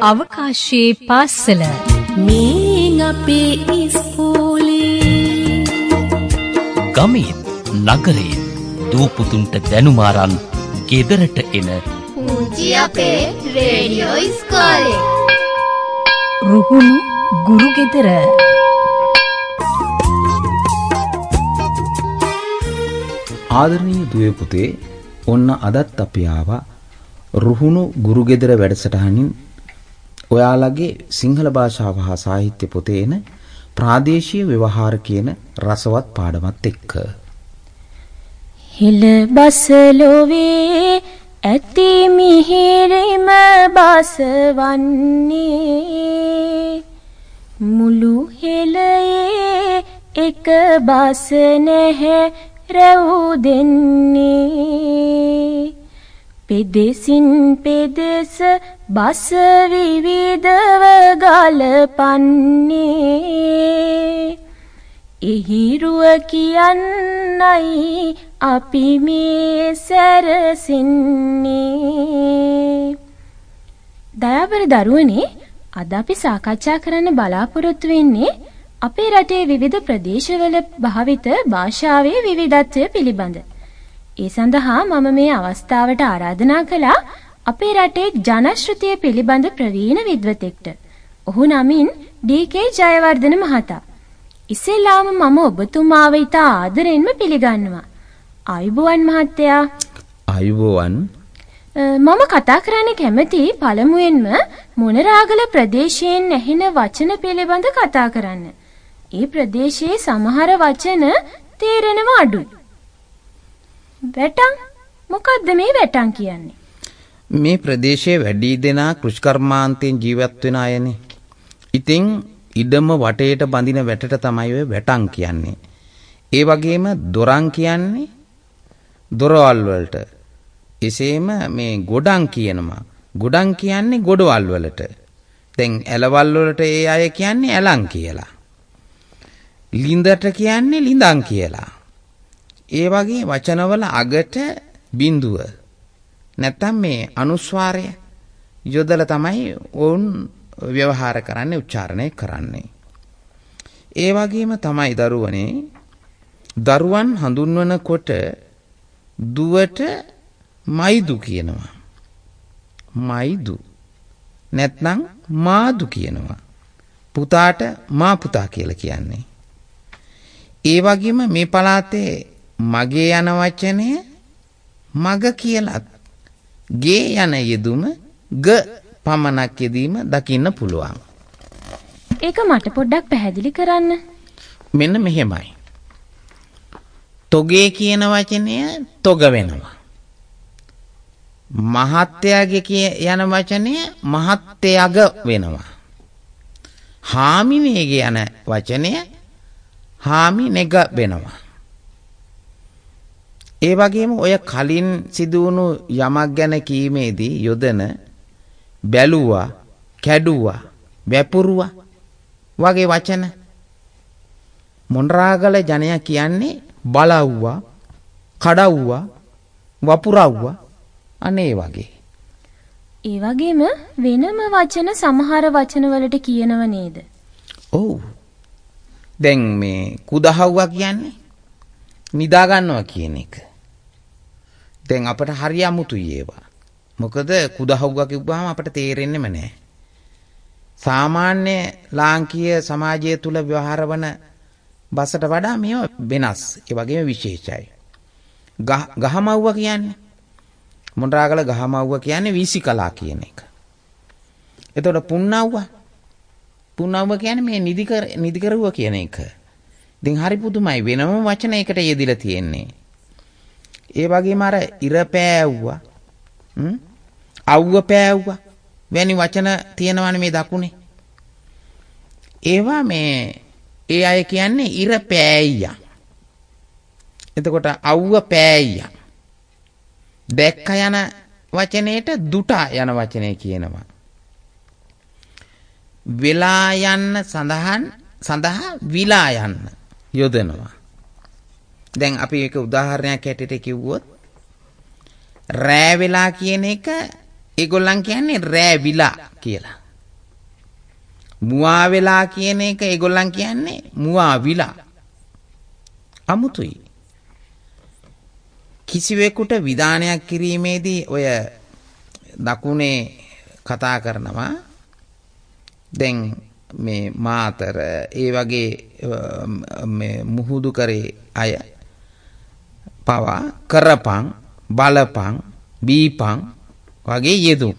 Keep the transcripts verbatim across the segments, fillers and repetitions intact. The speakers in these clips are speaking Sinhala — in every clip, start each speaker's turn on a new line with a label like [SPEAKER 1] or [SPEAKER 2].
[SPEAKER 1] අවකාශයේ පාසල
[SPEAKER 2] මේ අපේ ඉස්කෝලේ
[SPEAKER 3] ගමේ නගරේ දූපුතුන්ට දැනුමාරන් ගෙදරට එන
[SPEAKER 4] පුංචි අපේ රේඩියෝ ඉස්කෝලේ
[SPEAKER 1] රුහුණු ගුරු ගෙදර.
[SPEAKER 5] ආදරණීය දුවේ පුතේ, ඔන්න අදත් අපි ආවා රුහුණු ගුරු ගෙදර වැඩසටහනින් ඔයාලගේ සිංහල භාෂාව හා සාහිත්‍ය පොතේ එන ප්‍රාදේශීය ව්‍යවහාර කියන රසවත් පාඩමත් එක්ක.
[SPEAKER 6] හිල බසලෝවේ ඇති මිහිරිම බසවන්නේ මුළු හෙළයේ එක බස නැහැ රැව් දෙන්නේ පෙදෙසින් පෙදෙස බස විවිධව ගලපන්නේ එහිරුව කියන්නයි අපි මේ සැරසින්නේ. දයාබර දරුවනේ, අද අපි සාකච්ඡා කරන්න බලාපොරොත්තු වෙන්නේ අපේ රටේ විවිධ ප්‍රදේශවල භාවිත භාෂාවේ විවිධත්වය පිළිබඳ. ඒ සඳහා මම මේ අවස්ථාවට ආරාධනා කළා අපේ රටේ ජනශ්‍රුතිය පිළිබඳ ප්‍රවීණ විද්වතෙක්ට. ඔහු නමින් ඩී.කේ. ජයවර්ධන මහතා. ඉස්සෙල්ලාම මම ඔබතුමාව ඉතා ආදරෙන්ම පිළිගන්නවා. ආයුබෝවන් මහත්තයා.
[SPEAKER 5] ආයුබෝවන්.
[SPEAKER 6] මම කතා කරන්න කැමති පළමුවෙන්ම මොනරාගල ප්‍රදේශයෙන් ඇහෙන වචන පිළිබඳ කතා කරන්න. ඒ ප්‍රදේශයේ සමහර වචන තේරෙනවා අඩුයි. වැටන් මොකද්ද මේ වැටන් කියන්නේ?
[SPEAKER 5] මේ ප්‍රදේශයේ වැඩි දෙනා කෘෂිකර්මාන්තයෙන් ජීවත් වෙන අයනේ. ඉතින් ඉඩම වටේට බඳින වැටට තමයි ඔය වැටන් කියන්නේ. ඒ වගේම දොරන් කියන්නේ දොරවල් වලට. එසේම මේ ගොඩන් කියනවා. ගොඩන් කියන්නේ ගොඩවල් වලට. දැන් ඇලවල් වලට ඒ අය කියන්නේ ඇලන් කියලා. ලින්දට කියන්නේ ලිඳන් කියලා. ඒ වගේ වචනවල අගට බිඳුව නැත්තම් මේ අනුස්වාරය යොදලා තමයි වුන් ව්‍යවහාර කරන්නේ, උච්චාරණය කරන්නේ. ඒ වගේම තමයි දරුවනේ දරුවන් හඳුන්වනකොට දුවට මයිදු කියනවා. මයිදු නැත්නම් මාදු කියනවා. පුතාට මා පුතා කියලා කියන්නේ. ඒ වගේම මේ පළාතේ මගේ යන වචනය මග කියලත් ගේ යන යෙදුම ග පමණක් යෙදීම දකින්න පුළුවන්.
[SPEAKER 6] ඒක මට පොඩ්ඩක් පැහැදිලි කරන්න.
[SPEAKER 5] මෙන්න මෙහෙමයි. තොගේ කියන වචනය තොග වෙනවා. මහත්යාගේ යන වචනය මහත්යග වෙනවා. හාමිනේගේ යන වචනය හාමි නෙග වෙනවා. ඒ වගේම ඔය කලින් සිදුවුණු යමක් ගැන කීමේදී යොදන බැලුවා, කැඩුවා, වැපුරුවා වගේ වචන මොණරාගල ජනයා කියන්නේ බලව්වා, කඩව්වා, වපුරව්වා අනේ වගේ.
[SPEAKER 6] ඒ වගේම වෙනම වචන සමහර වචන වලට කියනව නේද?
[SPEAKER 5] ඔව්. දැන් මේ කුදහව්වා කියන්නේ නිදා ගන්නවා කියන එක. දැන් අපට හරි අමුතුයි ඒවා. මොකද කුදහව්වා කිව්වහම අපට තේරෙන්නෙම නැහැ. සාමාන්‍ය ලාංකීය සමාජය තුල ව්‍යවහාර වන බසට වඩා මේවා වෙනස්. ඒ වගේම විශේෂයි. ගහමව්වා කියන්නේ මොණරාගල ගහමව්වා කියන්නේ වීසිකලා කියන එක. එතකොට පුන්නව්වා පුන්නව්වා කියන්නේ මේ නිදි කර නිදි කරුවා කියන එක. ඉතින් හරි පුදුමයි, වෙනම වචන එකට යෙදිලා තියෙන්නේ. ඒ වගේම අර ඉර පෑව්වා, හ්ම් අවුව පෑව්වා වැනි වචන තියෙනවනේ මේ දකුණේ. ඒවා මේ ඒ අය කියන්නේ ඉර පෑයියා. එතකොට අවුව පෑයියා. දැක්ක යන වචනේට දුටා යන වචනේ කියනවා. වෙලා යන්න සඳහන් සඳහා විලා යන්න යොදනවා. දැන් අපි එක උදාහරණයක් ඇටියට කිව්වොත් රෑ වෙලා කියන එක ඒගොල්ලන් කියන්නේ රෑ විලා කියලා. මුවා වෙලා කියන එක ඒගොල්ලන් කියන්නේ මුවා විලා. අමුතුයි. කිසිවෙකුට විධානයක් කිරීමේදී ඔය දකුණේ කතා කරනවා. දැන් මේ මාතර ඒ වගේ මේ මුහුදු කරේ අය පවා කරපං බලපං බීපං වගේ යෙදුම්.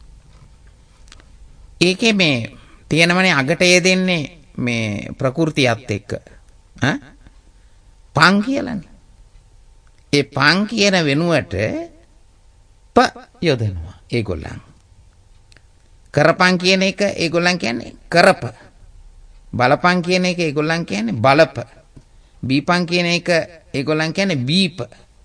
[SPEAKER 5] ඒකේ මේ තියෙනවනේ අගට යෙදෙන්නේ මේ ප්‍රകൃතියත් එක්ක ඈ පං කියලානේ. ඒ පං කියන වෙනුවට ප යොදනවා ඒගොල්ලන්. කරපං කියන එක ඒගොල්ලන් කියන්නේ කරප. බලපං කියන එක ඒගොල්ලන් කියන්නේ බලප. බීපං කියන එක ඒගොල්ලන් කියන්නේ බීප.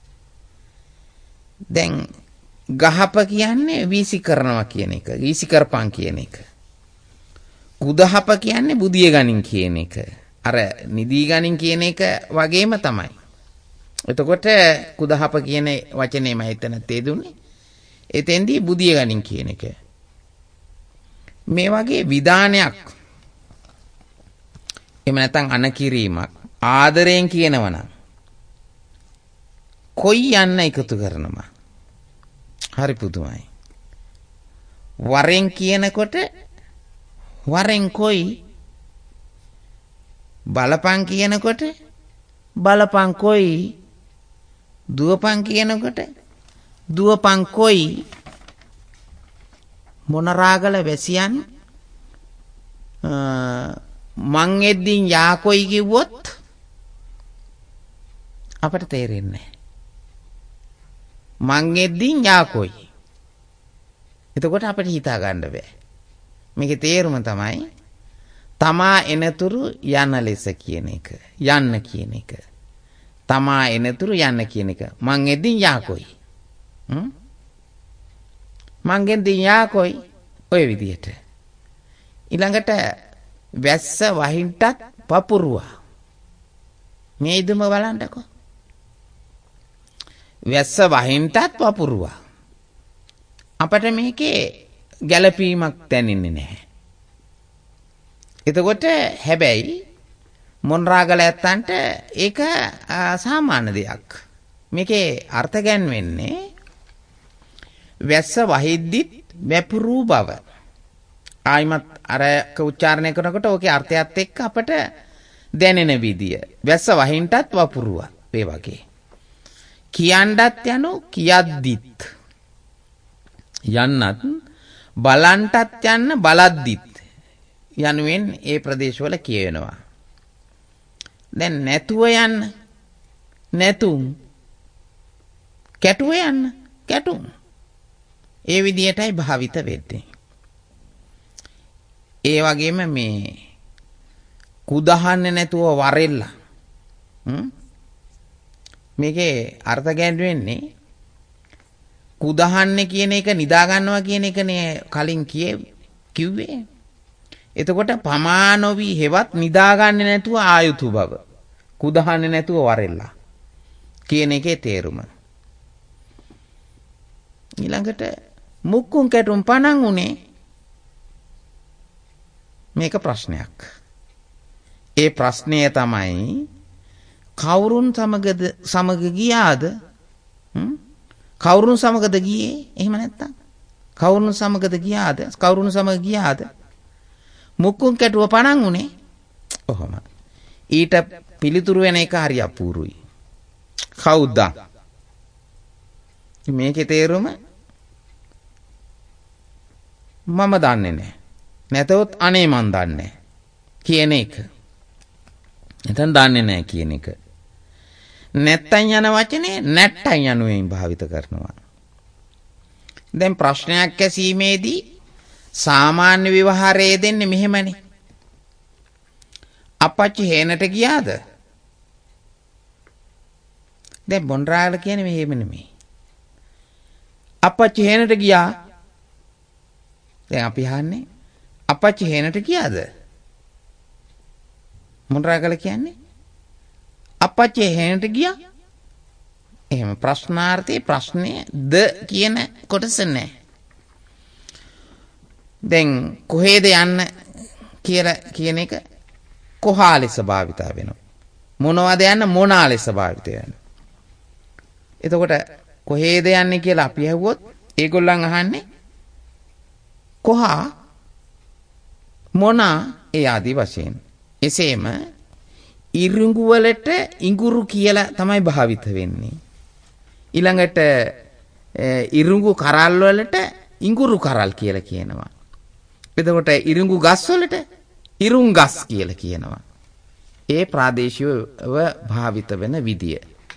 [SPEAKER 5] දැන් ගහප කියන්නේ වීසි කරනවා කියන එක. වීසි කරපං කියන එක. කුදහප කියන්නේ බුදිය ගනින් කියන එක. අර නිදී ගනින් කියන එක වගේම තමයි. එතකොට කුදහප කියන වචනේම එතන තේදුනේ. එතෙන්දී බුදිය ගනින් කියන එක. මේ වගේ විධානයක් එහෙම නැත්නම් අනකිරීමක් ආදරයෙන් කියනවනම් කොයි යන්න එකතු කරනවා. හරි පුදුමයි. වරෙන් කියනකොට වරෙන් කොයි බලපං කියනකොට බලපං කොයි දුවපං කියනකොට දුවපං කොයි මොනරාගල වැසියන් මං එද්දින් යාකොයි කිව්වොත් අපට තේරෙන්නේ නැහැ. මං එද්දින් යාකොයි. එතකොට අපිට හිතා ගන්න බෑ. මේකේ තේරුම තමයි තමා එනතුරු යන ලෙස කියන එක. යන්න කියන එක. තමා එනතුරු යන්න කියන එක. මං එද්දින් යාකොයි. හ්ම් මංගෙන් දියා කොයි ඔය විදියට ඊළඟට වැස්ස වහින්ටත් පපුරුවා මේ ඉදම බලන්නකෝ වැස්ස වහින්ටත් පපුරුවා අපට මේකේ ගැළපීමක් දැනෙන්නේ නැහැ. එතකොට හැබැයි මොන්රාගල ඇත්තන්ට ඒක සාමාන්‍ය දෙයක්. මේකේ අර්ථ ගැන්වෙන්නේ වැස්ස වහිද්දිත් වැපුරු බව. ආයිමත් අරක උච්චාරණය කරනකොට ඕකේ අර්ථයත් එක්ක අපට දැනෙන විදිය. වැස්ස වහින්ටත් වපුරුවා ඒ වගේ. කියන්නත් යනු කියද්දිත්. යන්නත් බලන්ටත් යන්න බලද්දිත්. යනුවෙන් ඒ ප්‍රදේශවල කියවෙනවා. දැන් නැතුව යන්න නැතුම් කැටුව යන්න කැටුම් ඒ විදියටයි භාවිත වෙන්නේ. ඒ වගේම මේ කුදහන්නේ නැතුව වරෙල්ල. මේකේ අර්ථ ගැන්වෙන්නේ කුදහන්නේ කියන එක නිදා ගන්නවා කියන එකනේ කලින් කිව්වේ. එතකොට පමා නොවි හෙවත් නිදා ගන්නේ නැතුව ආයුතු බව. කුදහන්නේ නැතුව වරෙල්ල කියන එකේ තේරුම. ඊළඟට මුක්කුම් කැටුම් පණන් උනේ මේක ප්‍රශ්නයක්. ඒ ප්‍රශ්නය තමයි කවුරුන් සමගද සමග ගියාද? කවුරුන් සමගද ගියේ? එහෙම නැත්තම් කවුරුන් සමගද ගියාද? කවුරුන් සමග ගියාද? මුක්කුම් කැටුව පණන් උනේ. ඔහොම. ඊට පිළිතුරු වෙන එක හරි අපූරුයි. කවුද? මේකේ තේරුම මම දන්නේ නැහැ. නැතොත් අනේ මන් දන්නේ කියන එක. නැතන් දන්නේ නැහැ කියන එක. නැත්තන් යන වචනේ නැත්තන් යනුවෙන් භාවිත කරනවා. දැන් ප්‍රශ්නයක් ඇසීමේදී සාමාන්‍ය විවහාරයේ දෙන්නේ මෙහෙමනේ. අපච්චි හේනට ගියාද? දැන් බොන්රාගල කියන්නේ මෙහෙම නෙමෙයි. අපච්චි හේනට ගියා. දැන් අපි අහන්නේ අපච්චි හේනට ගියාද? මොන්රාගල කියන්නේ අපච්චි හේනට ගියා. එහෙම ප්‍රශ්නාර්ථයේ ප්‍රශ්නේ ද කියන කොටස නැහැ. දැන් කොහෙද යන්න කියලා කියන එක කොහා ලෙස භාවිත වෙනවා. මොනවද යන්න මොනා ලෙස භාවිත වෙනවා. එතකොට කොහේද යන්නේ කියලා අපි ඇහුවොත් ඒගොල්ලන් අහන්නේ කොහා මොනා ඒ ආදි වශයෙන්. එසේම ඉරුඟු වලට ඉඟුරු කියලා තමයි භාවිත වෙන්නේ. ඊළඟට ඉරුඟු කරල් වලට ඉඟුරු කරල් කියලා කියනවා. එතකොට ඉරුඟු ගස් වලට ඉරුං ගස් කියලා කියනවා. ඒ ප්‍රාදේශීයව භාවිත වෙන විදිය.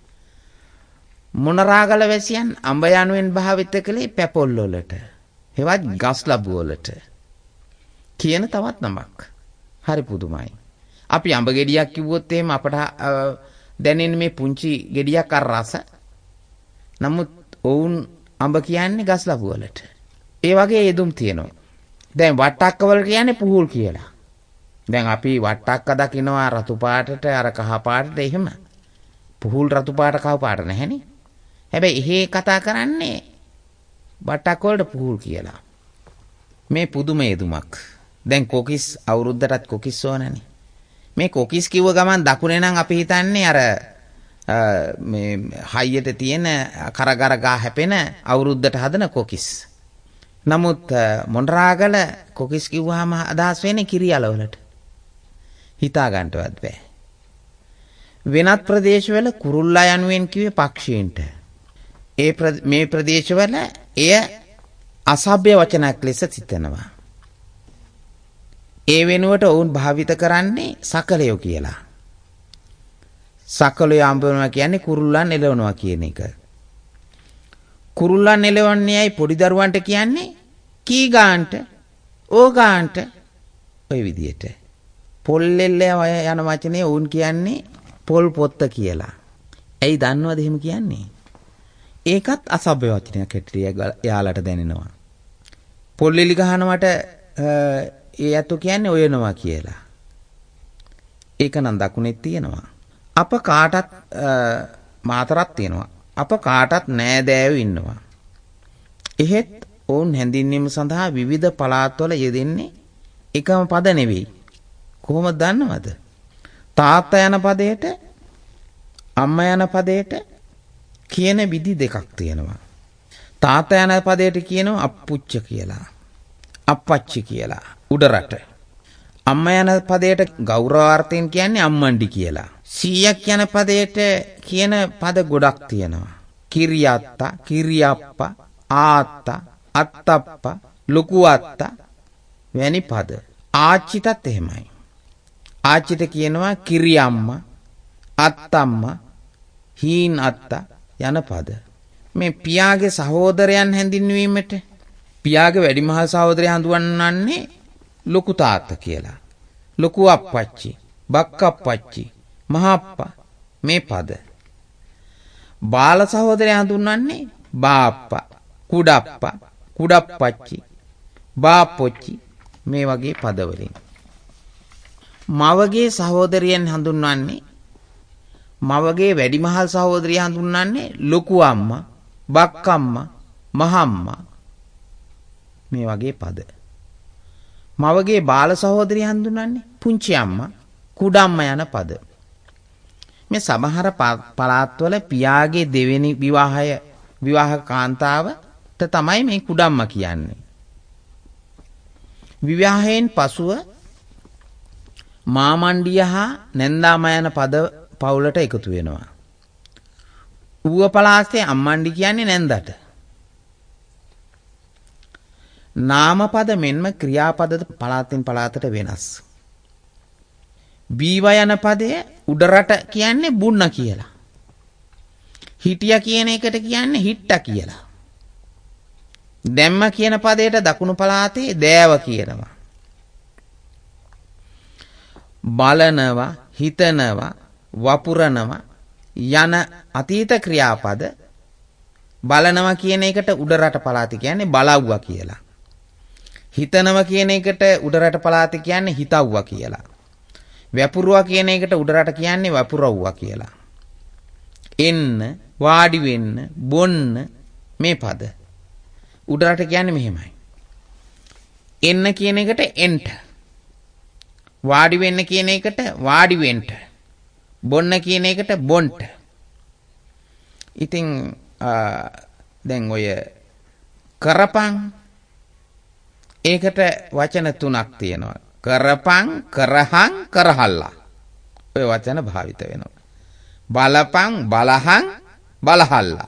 [SPEAKER 5] මොනරාගල වැසියන් අඹ යනුවෙන් භාවිත කළේ පැපොල් වලට. හෙවත් ගස් ලැබු වලට. කියන තවත් නමක්. හරි පුදුමයි. අපි අඹ ගෙඩියක් කිව්වොත් එහෙම අපට දැනෙන මේ පුංචි ගෙඩියක් අර රස. නමුත් ඔවුන් අඹ කියන්නේ ගස් ලැබු වලට. ඒ වගේ යෙදුම් තියෙනවා. දැන් වට්ටක්ක වල කියන්නේ පුහුල් කියලා. දැන් අපි වට්ටක්ක දකිනවා රතු පාටට අර කහ පාටට එහෙම. පුහුල් රතු පාට කහ පාට නැහැනේ. හැබැයි එහෙ කතා කරන්නේ වට්ටක්ක වලට පුහුල් කියලා. මේ පුදුම යෙදුමක්. දැන් කොකිස් අවුරුද්දටත් කොකිස් ඕනනේ. මේ කොකිස් කිව්ව ගමන් දකුණේ නම් අපි හිතන්නේ අර මේ හයියට තියෙන කරගර ගා හැපෙන අවුරුද්දට හදන කොකිස්. නමුත් මොණරාගල කොකිස් කිව්වහම අදහස් වෙන්නේ කිරියල වලට. හිතා ගන්නවත් බෑ. වෙනත් ප්‍රදේශවල කුරුල්ලා යනුවෙන් කිව්වේ පක්ෂීන්ට. ඒ මේ ප්‍රදේශවල එය අසභ්‍ය වචනයක් ලෙස සිතනවා. ඒ වෙනුවට ඔවුන් භාවිත කරන්නේ සකලයෝ කියලා. සකලයෝ අඹනවා කියන්නේ කුරුල්ලන් එලවනවා කියන එක. කුරුල්ලන් එලවන්නේයි පොඩි දරුවන්ට කියන්නේ කී ගාන්ට ඕ ගාන්ට ඔය විදියට. පොල්ලෙල්ල යන වචනේ ඔවුන් කියන්නේ පොල් පොත්ත කියලා. ඇයි දන්නවද එහෙම කියන්නේ? ඒකත් අසභ්‍ය වචනයක් හැටියට යාලට දැනෙනවා. පොල්ලෙලි ගහනවට ඒ අතු කියන්නේ ඔයනවා කියලා. ඒක නම් දකුණෙත් තියෙනවා. අප කාටත් මාතරක් තියෙනවා. අප කාටත් නෑදෑයෝ ඉන්නවා. එහෙත් ඔවුන් හැඳින්වීම සඳහා විවිධ පළාත්වල යෙදෙන්නේ එකම පද නෙවෙයි. කොහොමද දන්නවද? තාත්තා යන පදයට අම්මා යන පදයට කියන විදි දෙකක් තියෙනවා. තාත්තා යන පදයට කියනවා අප්පුච්ච කියලා. අප්පච්චි කියලා. උඩරට. අම්මා යන පදයට ගෞරවාර්ථයෙන් කියන්නේ අම්මණ්ඩි කියලා. සීයක් යන පදයට කියන පද ගොඩක් තියෙනවා. කිරියත්තා, කිරියප්පා, ආත්තා, අත්තප්පා, ලොකු අත්තා වැනි පද. ආච්චිටත් එහෙමයි. ආච්චිට කියනවා කිරියම්මා, අත්තම්මා, හීන් අත්තා යන පද. මේ පියාගේ සහෝදරයන් හැඳින්වීමට පියාගේ වැඩිමහල් සහෝදරය හඳුන්වන්නේ ලොකු තාත්තා කියලා. ලොකු අප්පච්චි, බක්කප්පච්චි, මහප්පා මේ පද. බාල සහෝදරය හඳුන්වන්නේ බාප්පා, කුඩප්පා, කුඩප්පච්චි, බාප්පොච්චි මේ වගේ පදවලින්. මවගේ සහෝදරයන් හඳුන්වන්නේ මවගේ වැඩිමහල් සහෝදරිය හඳුන්වන්නේ ලොකු අම්මා, බක්කම්මා, මහම්මා මේ වගේ පද. මවගේ බාල සහෝදරිය හඳුන්වන්නේ පුංචි අම්මා, කුඩම්මා යන පද. මේ සමහර පළාත්වල පියාගේ දෙවෙනි විවාහය විවාහ කාන්තාවට තමයි මේ කුඩම්මා කියන්නේ. විවාහයෙන් පසුව මාමණ්ඩිය හා නැන්දාමා යන පද පවුලට එකතු වෙනවා. ඌව පළාතේ අම්මණ්ඩි කියන්නේ නැන්දට. නාමපද මෙන්ම ක්‍රියාපද පළාතෙන් පළාතට වෙනස්. බීව යන පදය උඩරට කියන්නේ බුන්න කියලා. හිටියා කියන එකට කියන්නේ හිට්ටා කියලා. දැම්ම කියන පදයට දකුණු පළාතේ දෑව කියනවා. බලනවා, හිතනවා, වපුරනවා යන අතීත ක්‍රියාපද බලනවා කියන එකට උඩරට පළාත කියන්නේ බලව්වා කියලා. හිතනවා කියන එකට උඩරට පළාත කියන්නේ හිතව්වා කියලා. වැපුරුවා කියන එකට උඩරට කියන්නේ වපුරව්වා කියලා. එන්න, වාඩි වෙන්න, බොන්න මේ පද උඩරට කියන්නේ මෙහෙමයි. එන්න කියන එකට එන්ට. වාඩි වෙන්න කියන එකට වාඩි වෙන්න. බොන්න කියන එකට බොන්ට. ඉතින් දැන් ඔය කරපන් ඒකට වචන තුනක් තියෙනවා. කරපන්, කරහන්, කරහල්ලා. ඔය වචන භාවිත වෙනවා. බලපන්, බලහන්, බලහල්ලා.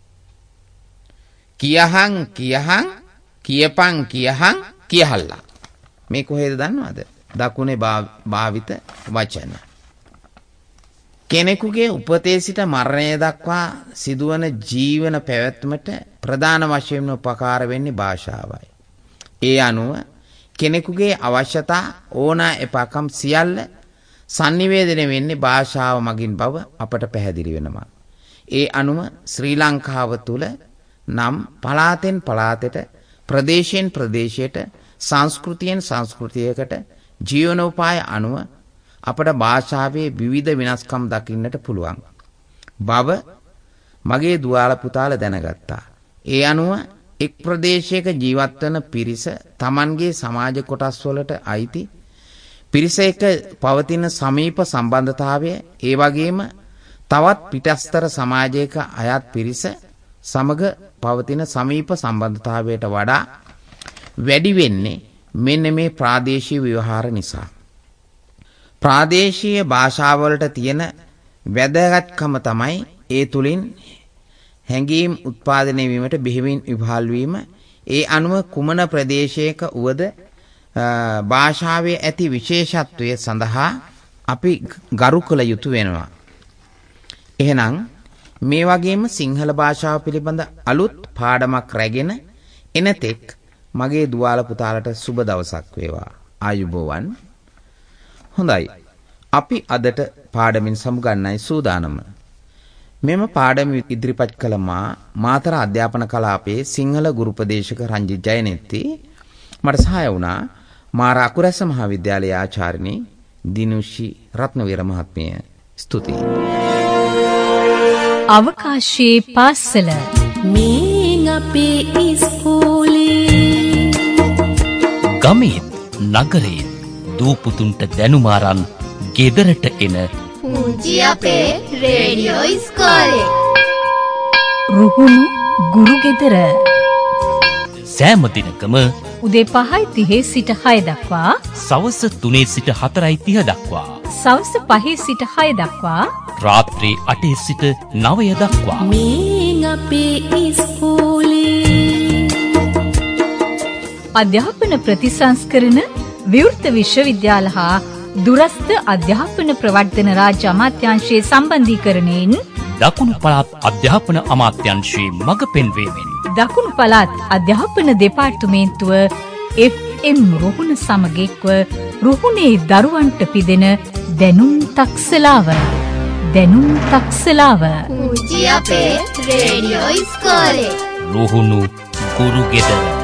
[SPEAKER 5] කියහන්, කියහන්, කියපන්, කියහන්, කියහල්ලා. මේ කොහෙද දන්නවද? දකුණේ භාවිත වචන. කෙනෙකුගේ උපතේ සිට මරණය දක්වා සිදුවන ජීවන පැවැත්මට ප්‍රධාන වශයෙන්ම උපකාර වෙන්නේ භාෂාවයි. ඒ අනුව කෙනෙකුගේ අවශ්‍යතා ඕනා එපාකම් සියල්ල sannivedana වෙන්නේ භාෂාව මගින් බව අපට පැහැදිලි වෙනවා. ඒ අනුව ශ්‍රී ලංකාව තුල නම් පළාතෙන් පළාතට ප්‍රදේශයෙන් ප්‍රදේශයට සංස්කෘතියෙන් සංස්කෘතියකට ජීවනෝපාය අනුව අපට භාෂාවේ විවිධ වෙනස්කම් දකින්නට පුළුවන් බව මගේ දුවාල පුතාල දැනගත්තා. ඒ අනුව එක් ප්‍රදේශයක ජීවත් වන පිරිස Tamanගේ සමාජ කොටස් වලට අයිති පිරිස එක්ක පවතින සමීප සම්බන්ධතාවය ඒ වගේම තවත් පිටස්තර සමාජයක අයත් පිරිස සමග පවතින සමීප සම්බන්ධතාවයට වඩා වැඩි වෙන්නේ මෙන්න මේ ප්‍රාදේශීය ව්‍යවහාර නිසා. ප්‍රාදේශීය භාෂාවලට තියෙන වැදගත්කම තමයි ඒ තුලින් හැඟීම් උත්පාදනය වීමට බෙහෙවින් විභාල් වීම. ඒ අනුව කුමන ප්‍රදේශයක වුවද භාෂාවේ ඇති විශේෂත්වය සඳහා අපි ගරු කළ යුතු වෙනවා. එහෙනම් මේ වගේම සිංහල භාෂාව පිළිබඳ අලුත් පාඩමක් රැගෙන එනතෙක් මගේ දුවාල පුතාලට සුබ දවසක් වේවා. ආයුබෝවන්. හොඳයි. අපි අදට පාඩමින් සමුගන්නයි සූදානම. මෙම පාඩම ඉදිරිපත් කළ මා මාතර අධ්‍යාපන කලාපයේ සිංහල ගුරු උපදේශක රංජිත් ජයනෙත්ති මට සහාය වුණා මාර අකුරැස්ස මහාවිද්‍යාලයේ ආචාර්යනි දිනුෂි රත්නවීර මහත්මිය. ස්තුතියි.
[SPEAKER 1] අවකාශයේ පාසල
[SPEAKER 2] මේ අපේ ඉස්කෝලේ
[SPEAKER 3] ගමේ නගරේ දූපුතුන්ට දැනුම අරන් ගෙදරට එන
[SPEAKER 4] පුංචි අපේ රේඩියෝ ඉස්කෝලේ
[SPEAKER 1] රුහුණු ගුරු ගෙදර
[SPEAKER 3] සෑම දිනකම
[SPEAKER 1] උදේ පහයි තිහේ සිට හය දක්වා
[SPEAKER 3] සවස තුනේ සිට හතරයි තිහ දක්වා
[SPEAKER 1] සවස් පහේ සිට හය දක්වා
[SPEAKER 3] රාත්‍රී අටේ සිට නවය දක්වා
[SPEAKER 2] මේ අපේ ඉස්කෝලේ
[SPEAKER 1] අධ්‍යාපන ප්‍රතිසංස්කරණ විවෘත විශ්වවිද්‍යාල හා දුරස්ථ අධ්‍යාපන ප්‍රවර්ධන රාජ්‍ය අමාත්‍යාංශයේ සම්බන්ධීකරණයෙන්
[SPEAKER 3] දකුණු පළාත් අධ්‍යාපන අමාත්‍යාංශයේ මඟ පෙන්වීමෙන්
[SPEAKER 1] දකුණු පළාත් අධ්‍යාපන දෙපාර්තමේන්තුව එෆ් එම් රුහුණ සමග එක්ව රුහුණේ දරුවන්ට පිදෙන දැනුම් තක්සලාව දැනුම් තක්සලාව
[SPEAKER 4] පුංචි අපේ රේඩියෝ ඉස්කෝලේ
[SPEAKER 3] රුහුණු ගුරු ගෙදර